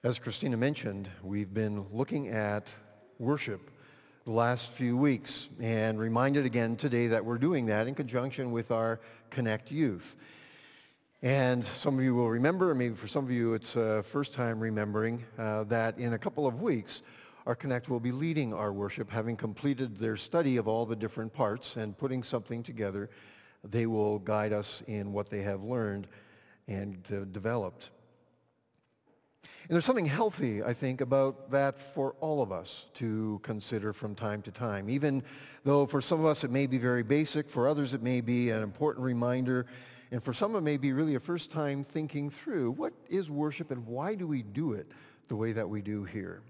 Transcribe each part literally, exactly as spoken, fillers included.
As Christina mentioned, we've been looking at worship the last few weeks and reminded again today that we're doing that in conjunction with our Connect Youth. And some of you will remember, maybe for some of you it's uh, first time remembering, uh, that in a couple of weeks our Connect will be leading our worship, having completed their study of all the different parts and putting something together. They will guide us in what they have learned and uh, developed. And there's something healthy, I think, about that for all of us to consider from time to time. Even though for some of us it may be very basic, for others it may be an important reminder, and for some it may be really a first time thinking through what is worship and why do we do it the way that we do here.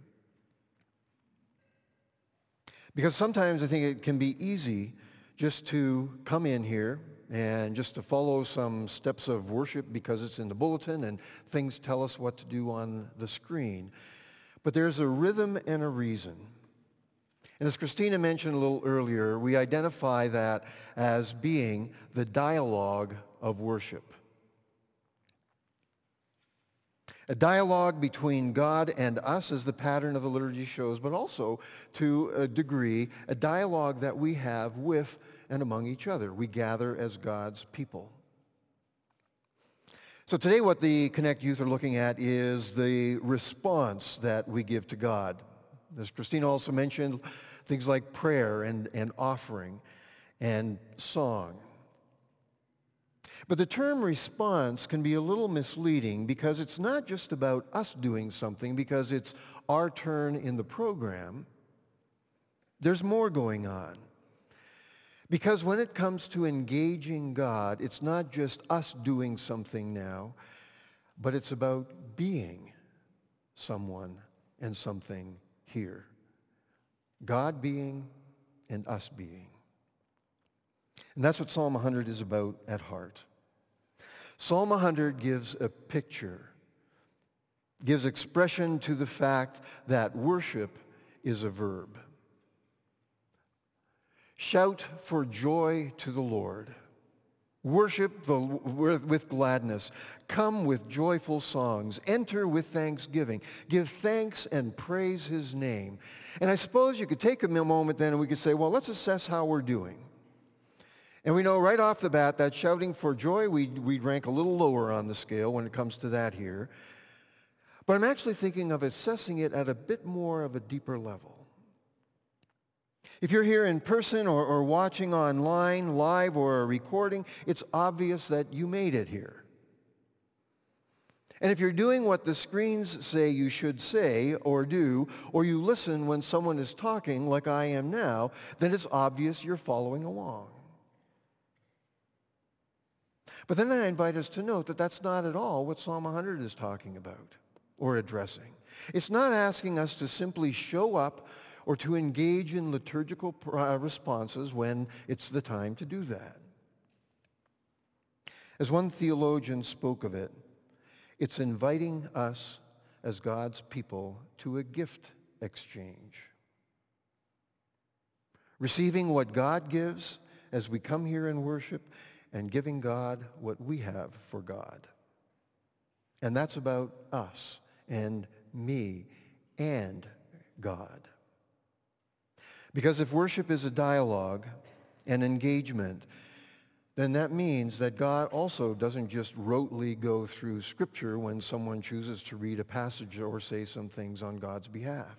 Because sometimes I think it can be easy just to come in here and just to follow some steps of worship because it's in the bulletin and things tell us what to do on the screen. But there's a rhythm and a reason. And as Christina mentioned a little earlier, we identify that as being the dialogue of worship. A dialogue between God and us, as the pattern of the liturgy shows, but also, to a degree, a dialogue that we have with and among each other. We gather as God's people. So today what the Connect Youth are looking at is the response that we give to God. As Christina also mentioned, things like prayer and, and offering and song. But the term response can be a little misleading because it's not just about us doing something because it's our turn in the program. There's more going on. Because when it comes to engaging God, it's not just us doing something now, but it's about being someone and something here. God being and us being. And that's what Psalm one hundred is about at heart. Psalm one hundred gives a picture, gives expression to the fact that worship is a verb. Shout for joy to the Lord. Worship the, with gladness. Come with joyful songs. Enter with thanksgiving. Give thanks and praise his name. And I suppose you could take a moment then and we could say, well, let's assess how we're doing. And we know right off the bat that shouting for joy, we'd, we'd rank a little lower on the scale when it comes to that here. But I'm actually thinking of assessing it at a bit more of a deeper level. If you're here in person or, or watching online, live or a recording, it's obvious that you made it here. And if you're doing what the screens say you should say or do, or you listen when someone is talking like I am now, then it's obvious you're following along. But then I invite us to note that that's not at all what Psalm one hundred is talking about or addressing. It's not asking us to simply show up or to engage in liturgical responses when it's the time to do that. As one theologian spoke of it, it's inviting us as God's people to a gift exchange. Receiving what God gives as we come here and worship and giving God what we have for God. And that's about us and me and God. Because if worship is a dialogue and engagement, then that means that God also doesn't just rotely go through Scripture when someone chooses to read a passage or say some things on God's behalf.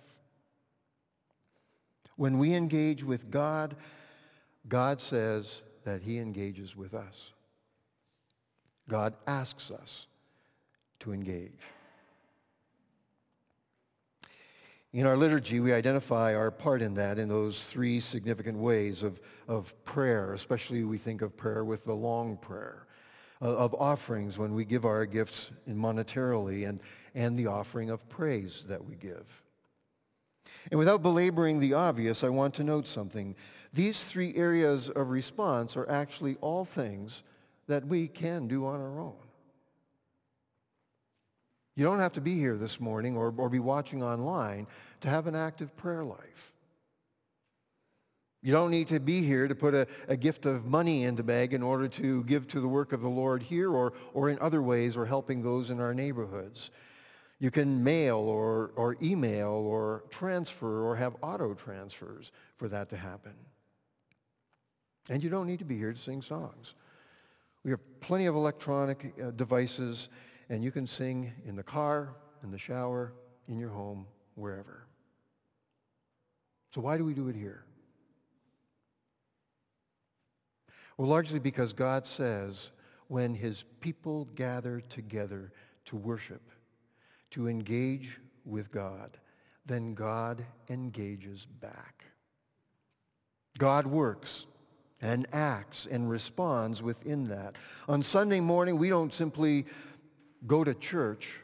When we engage with God, God says that he engages with us. God asks us to engage. In our liturgy, we identify our part in that in those three significant ways of, of prayer, especially we think of prayer with the long prayer, uh, of offerings when we give our gifts monetarily, and, and the offering of praise that we give. And without belaboring the obvious, I want to note something. These three areas of response are actually all things that we can do on our own. You don't have to be here this morning or, or be watching online to have an active prayer life. You don't need to be here to put a, a gift of money in the bag in order to give to the work of the Lord here or, or in other ways or helping those in our neighborhoods. You can mail or, or email or transfer or have auto transfers for that to happen. And you don't need to be here to sing songs. We have plenty of electronic uh, devices, and you can sing in the car, in the shower, in your home, wherever. So why do we do it here? Well, largely because God says when his people gather together to worship, to engage with God, then God engages back. God works and acts and responds within that. On Sunday morning, we don't simply go to church.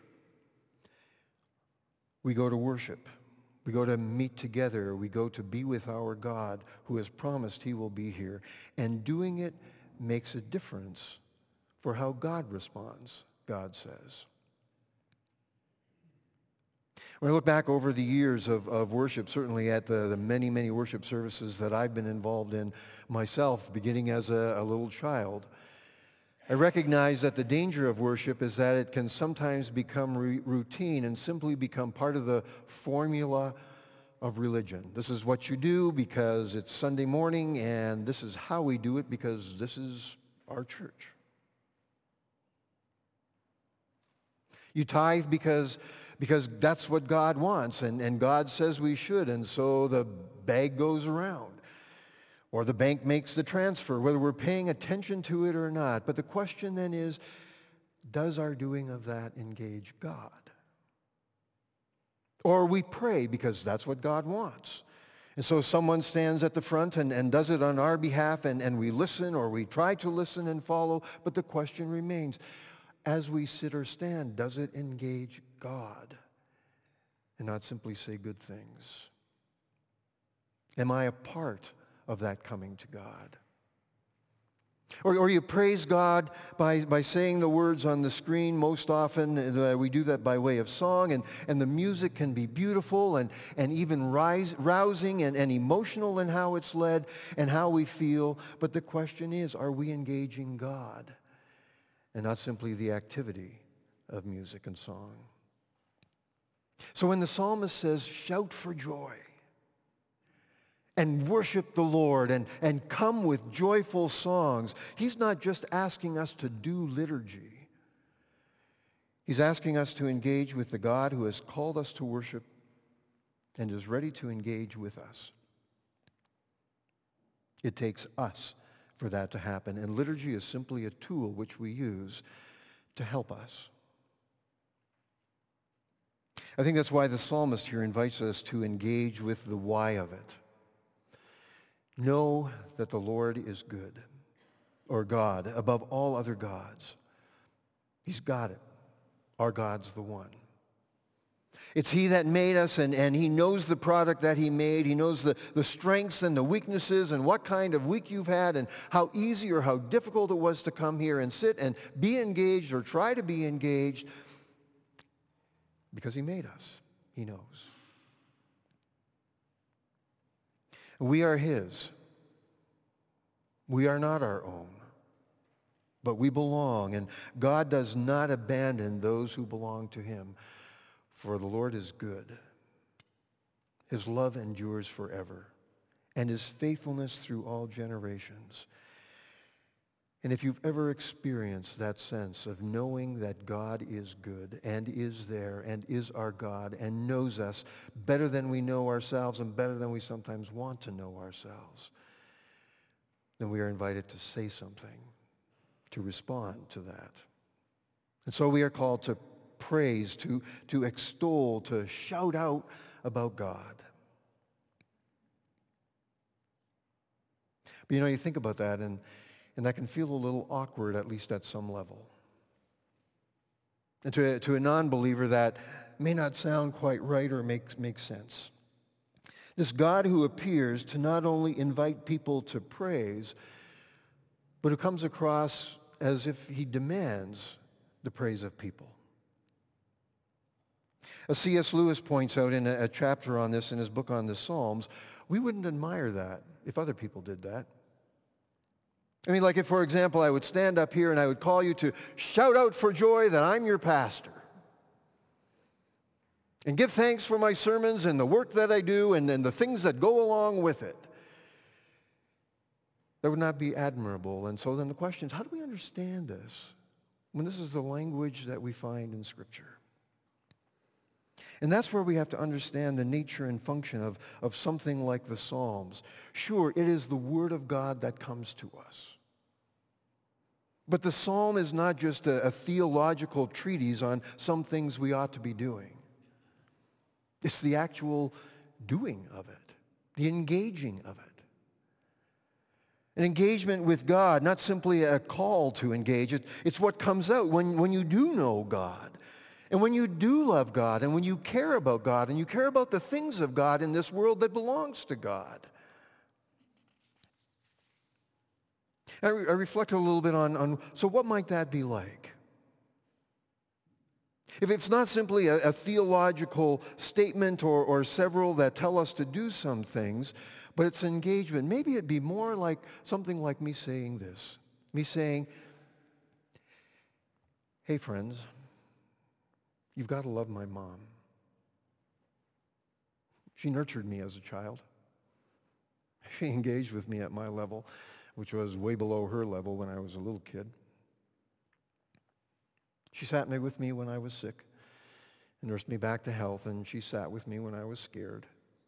We go to worship. We go to meet together. We go to be with our God who has promised he will be here. And doing it makes a difference for how God responds, God says. When I look back over the years of, of worship, certainly at the, the many, many worship services that I've been involved in myself, beginning as a, a little child, I recognize that the danger of worship is that it can sometimes become re- routine and simply become part of the formula of religion. This is what you do because it's Sunday morning, and this is how we do it because this is our church. You tithe because, because that's what God wants, and, and God says we should, and so the bag goes around. Or the bank makes the transfer, whether we're paying attention to it or not. But the question then is, does our doing of that engage God? Or we pray because that's what God wants. And so someone stands at the front and, and does it on our behalf, and, and we listen, or we try to listen and follow. But the question remains, as we sit or stand, does it engage God and not simply say good things? Am I a part of that coming to God? Or, or you praise God by, by saying the words on the screen. Most often uh, we do that by way of song, and, and the music can be beautiful and, and even rise, rousing and, and emotional in how it's led and how we feel. But the question is, are we engaging God and not simply the activity of music and song? So when the psalmist says, shout for joy, and worship the Lord, and, and come with joyful songs, he's not just asking us to do liturgy. He's asking us to engage with the God who has called us to worship and is ready to engage with us. It takes us for that to happen, and liturgy is simply a tool which we use to help us. I think that's why the psalmist here invites us to engage with the why of it. Know that the Lord is good, or God, above all other gods. He's got it. Our God's the one. It's he that made us, and, and he knows the product that he made. He knows the, the strengths and the weaknesses and what kind of week you've had and how easy or how difficult it was to come here and sit and be engaged or try to be engaged, because he made us. He knows. We are his. We are not our own, but we belong, and God does not abandon those who belong to him, for the Lord is good. His love endures forever, and his faithfulness through all generations. And if you've ever experienced that sense of knowing that God is good and is there and is our God and knows us better than we know ourselves and better than we sometimes want to know ourselves, then we are invited to say something, to respond to that. And so we are called to praise, to, to extol, to shout out about God. But you know, you think about that, and And that can feel a little awkward, at least at some level. And to, to a non-believer, that may not sound quite right or make, make sense. This God who appears to not only invite people to praise, but who comes across as if he demands the praise of people. As C S Lewis points out in a, a chapter on this in his book on the Psalms, we wouldn't admire that if other people did that. I mean, like if, for example, I would stand up here and I would call you to shout out for joy that I'm your pastor. and give thanks for my sermons and the work that I do and, and the things that go along with it. That would not be admirable. And so then the question is, how do we understand this when this is the language that we find in Scripture? And that's where we have to understand the nature and function of, of something like the Psalms. Sure, it is the Word of God that comes to us. But the Psalm is not just a, a theological treatise on some things we ought to be doing. It's the actual doing of it, the engaging of it. An engagement with God, not simply a call to engage. It, it's what comes out when, when you do know God. And when you do love God, and when you care about God, and you care about the things of God in this world that belongs to God. I, re- I reflected a little bit on, on, so what might that be like? If it's not simply a, a theological statement or, or several that tell us to do some things, but it's engagement, maybe it'd be more like something like me saying this. Me saying, hey friends, you've got to love my mom. She nurtured me as a child. She engaged with me at my level, which was way below her level when I was a little kid. She sat me with me when I was sick and nursed me back to health, and she sat with me when I was scared.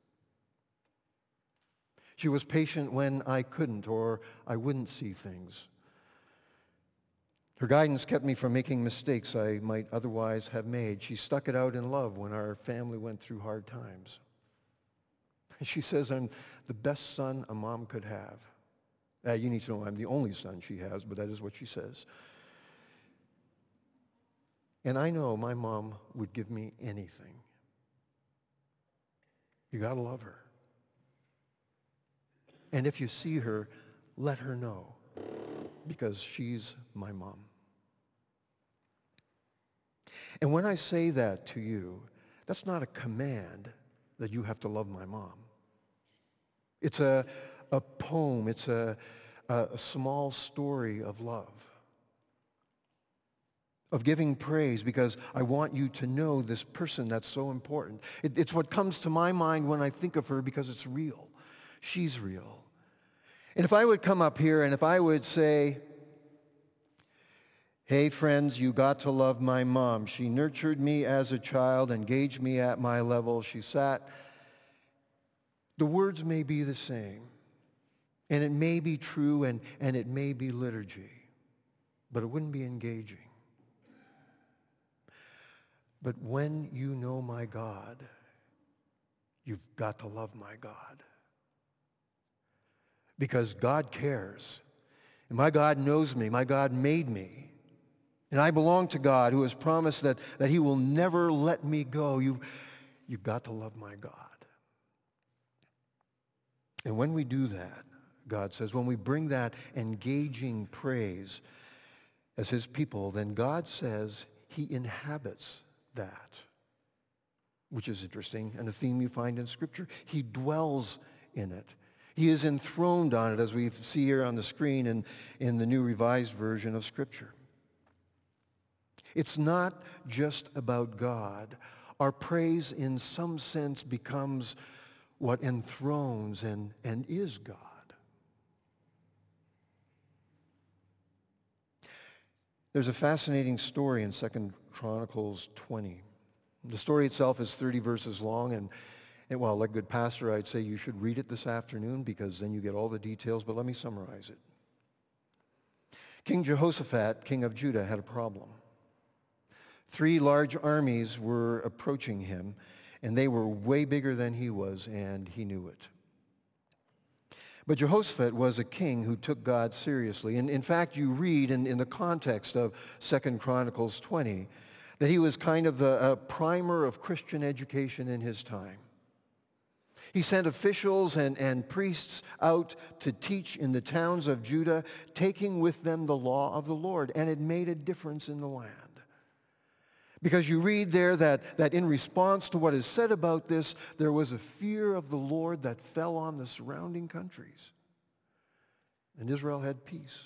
She was patient when I couldn't or I wouldn't see things. Her guidance kept me from making mistakes I might otherwise have made. She stuck it out in love when our family went through hard times. She says I'm the best son a mom could have. Uh, you need to know I'm the only son she has, but that is what she says. And I know my mom would give me anything. You got to love her. And if you see her, let her know, because she's my mom. And when I say that to you, that's not a command that you have to love my mom. It's a, a poem. It's a, a, a small story of love, of giving praise, because I want you to know this person that's so important. It, it's what comes to my mind when I think of her, because it's real. She's real. And if I would come up here and if I would say, hey friends, you got to love my mom. She nurtured me as a child, engaged me at my level. She sat. The words may be the same. And it may be true and, and it may be liturgy. But it wouldn't be engaging. But when you know my God, you've got to love my God. Because God cares. And my God knows me. My God made me. And I belong to God, who has promised that, that he will never let me go. You, you've got to love my God. And when we do that, God says, when we bring that engaging praise as his people, then God says he inhabits that, which is interesting and a theme you find in Scripture. He dwells in it. He is enthroned on it, as we see here on the screen in, in the New Revised Version of Scripture. It's not just about God. Our praise, in some sense, becomes what enthrones and, and is God. There's a fascinating story in Second Chronicles twenty. The story itself is thirty verses long, and, and well, like a good pastor, I'd say you should read it this afternoon, because then you get all the details, but let me summarize it. King Jehoshaphat, king of Judah, had a problem. Three large armies were approaching him, and they were way bigger than he was, and he knew it. But Jehoshaphat was a king who took God seriously. And in fact, you read in, in the context of Second Chronicles twenty that he was kind of a, a primer of Christian education in his time. He sent officials and, and priests out to teach in the towns of Judah, taking with them the law of the Lord, and it made a difference in the land. Because you read there that, that in response to what is said about this, there was a fear of the Lord that fell on the surrounding countries. And Israel had peace.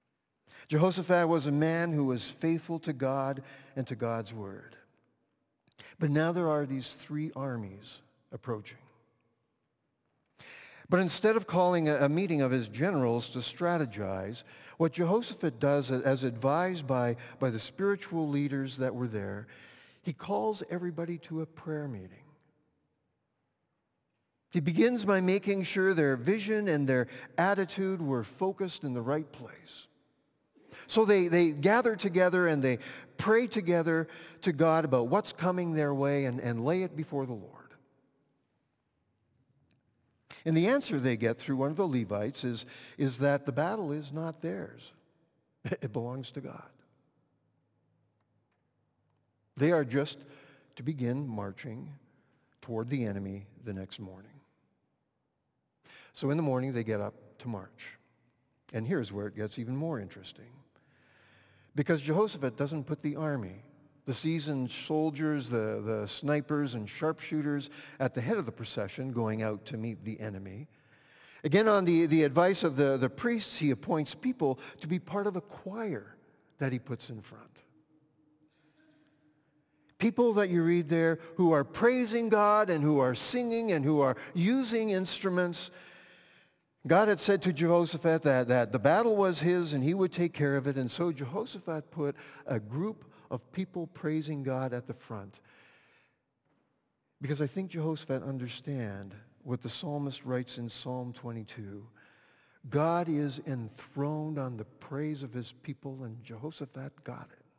Jehoshaphat was a man who was faithful to God and to God's word. But now there are these three armies approaching. But instead of calling a, a meeting of his generals to strategize, what Jehoshaphat does, as advised by, by the spiritual leaders that were there, he calls everybody to a prayer meeting. He begins by making sure their vision and their attitude were focused in the right place. So they, they gather together and they pray together to God about what's coming their way and, and lay it before the Lord. And the answer they get through one of the Levites is, is that the battle is not theirs. It belongs to God. They are just to begin marching toward the enemy the next morning. So in the morning, they get up to march. And here's where it gets even more interesting. Because Jehoshaphat doesn't put the army, the seasoned soldiers, the, the snipers and sharpshooters at the head of the procession going out to meet the enemy. Again, on the, the advice of the, the priests, he appoints people to be part of a choir that he puts in front. People that you read there who are praising God and who are singing and who are using instruments. God had said to Jehoshaphat that, that the battle was his and he would take care of it. And so Jehoshaphat put a group of people praising God at the front. Because I think Jehoshaphat understands what the psalmist writes in Psalm twenty-two. God is enthroned on the praise of his people, and Jehoshaphat got it.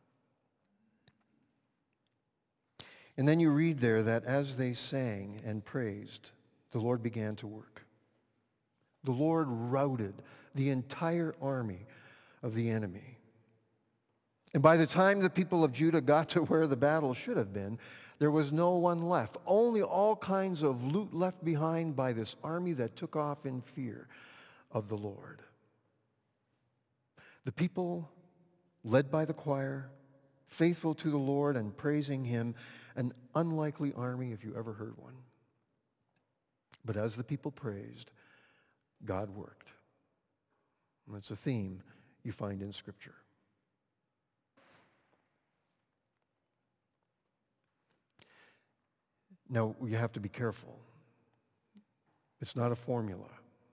And then you read there that as they sang and praised, the Lord began to work. The Lord routed the entire army of the enemy. And by the time the people of Judah got to where the battle should have been, there was no one left. Only all kinds of loot left behind by this army that took off in fear of the Lord. The people, led by the choir, faithful to the Lord and praising him, an unlikely army if you ever heard one. But as the people praised, God worked. And that's a theme you find in Scripture. Now, you have to be careful. It's not a formula.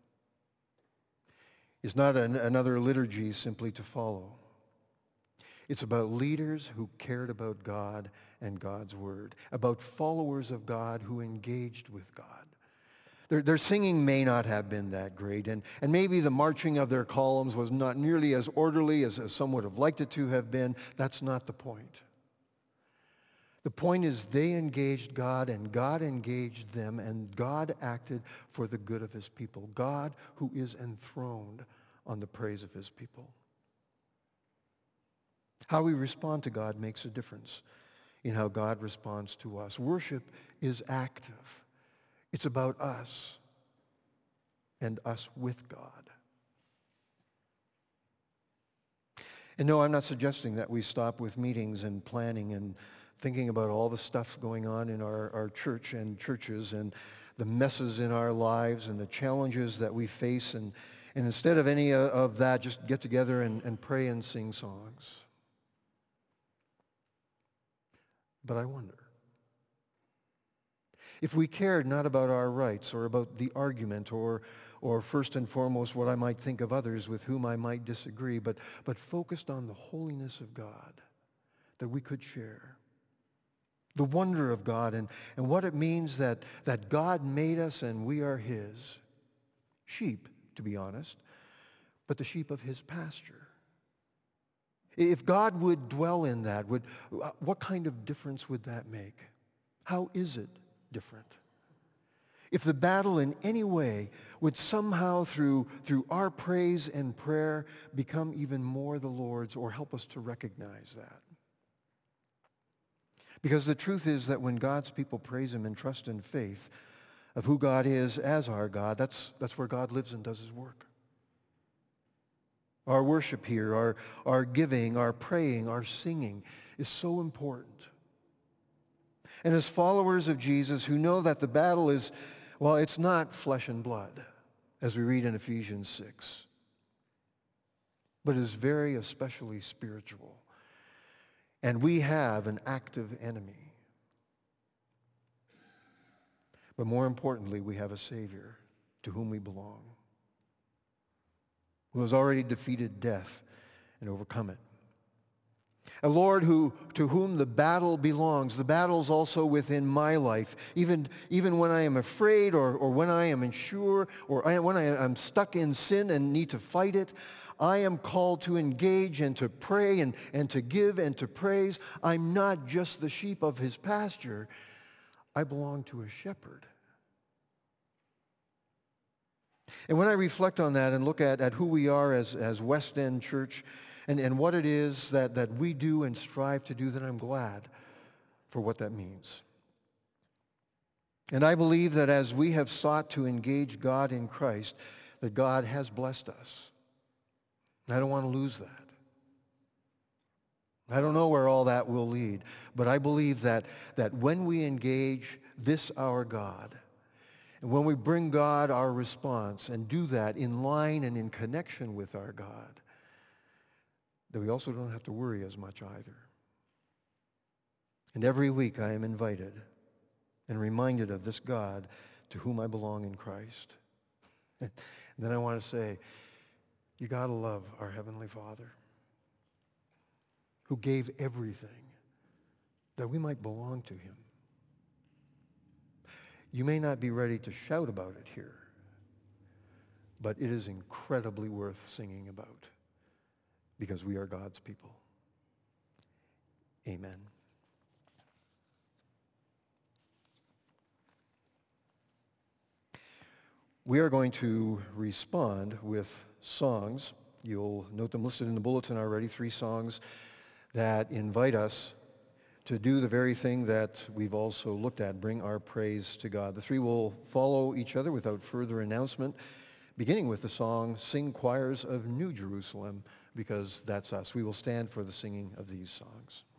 It's not an, another liturgy simply to follow. It's about leaders who cared about God and God's word, about followers of God who engaged with God. Their, their singing may not have been that great, and, and maybe the marching of their columns was not nearly as orderly as, as some would have liked it to have been. That's not the point. The point is they engaged God, and God engaged them, and God acted for the good of his people. God who is enthroned on the praise of his people. How we respond to God makes a difference in how God responds to us. Worship is active. It's about us and us with God. And no, I'm not suggesting that we stop with meetings and planning and thinking about all the stuff going on in our, our church and churches and the messes in our lives and the challenges that we face. And, and instead of any of that, just get together and, and pray and sing songs. But I wonder, if we cared not about our rights or about the argument or, or first and foremost what I might think of others with whom I might disagree, but, but focused on the holiness of God that we could share, the wonder of God and, and what it means that, that God made us and we are his sheep, to be honest, but the sheep of his pasture. If God would dwell in that, would, what kind of difference would that make? How is it different? If the battle in any way would somehow through, through our praise and prayer become even more the Lord's, or help us to recognize that. Because the truth is that when God's people praise him in trust and faith of who God is as our God, that's, that's where God lives and does his work. Our worship here, our, our giving, our praying, our singing is so important. And as followers of Jesus who know that the battle is, well, it's not flesh and blood, as we read in Ephesians six, but is very especially spiritual. And we have an active enemy. But more importantly, we have a Savior to whom we belong, who has already defeated death and overcome it. A Lord who, to whom the battle belongs. The battle's also within my life. Even, even when I am afraid or, or when I am unsure or I, when I am stuck in sin and need to fight it, I am called to engage and to pray and, and to give and to praise. I'm not just the sheep of his pasture. I belong to a shepherd. And when I reflect on that and look at, at who we are as, as West End Church and, and what it is that, that we do and strive to do, then I'm glad for what that means. And I believe that as we have sought to engage God in Christ, that God has blessed us. I don't want to lose that. I don't know where all that will lead, but I believe that, that when we engage this our God, and when we bring God our response and do that in line and in connection with our God, that we also don't have to worry as much either. And every week I am invited and reminded of this God to whom I belong in Christ. And then I want to say, you got to love our Heavenly Father, who gave everything that we might belong to him. You may not be ready to shout about it here, but it is incredibly worth singing about because we are God's people. Amen. We are going to respond with songs. You'll note them listed in the bulletin already, three songs that invite us to do the very thing that we've also looked at, bring our praise to God. The three will follow each other without further announcement, beginning with the song, Sing Choirs of New Jerusalem, because that's us. We will stand for the singing of these songs.